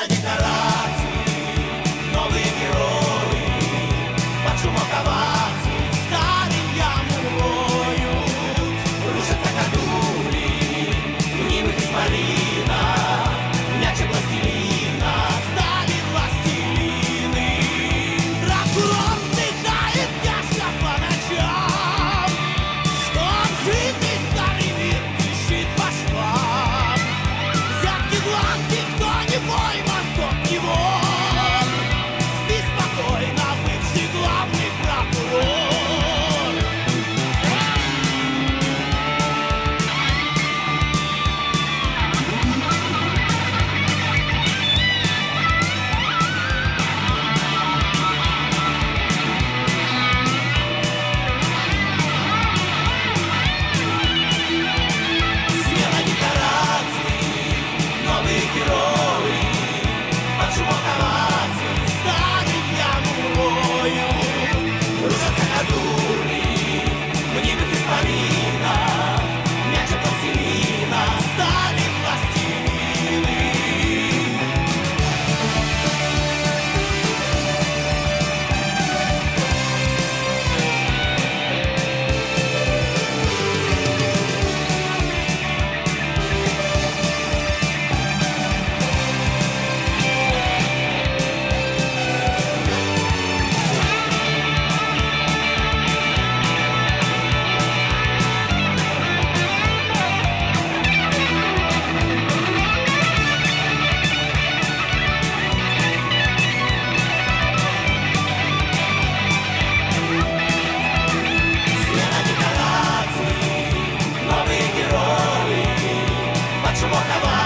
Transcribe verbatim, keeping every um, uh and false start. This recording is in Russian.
Смена декораций, новые герои, под шумок оваций старым яму роют. Рушатся ходули, в них испарина, мяч и пластилина стали властелины. Прокурор вздыхает тяжко по ночам, что обжитый старый мир трещит по швам. Взятки гладки, кто не пойман, тот не вор. Спи спокойно, бывший главный прокурор. Смена декораций, новые герои, под шумок оваций старым яму роют. Рушатся ходули, в них испарина, мяч и пластилина стали властелины. Смена декораций, новые герои, под шумок оваций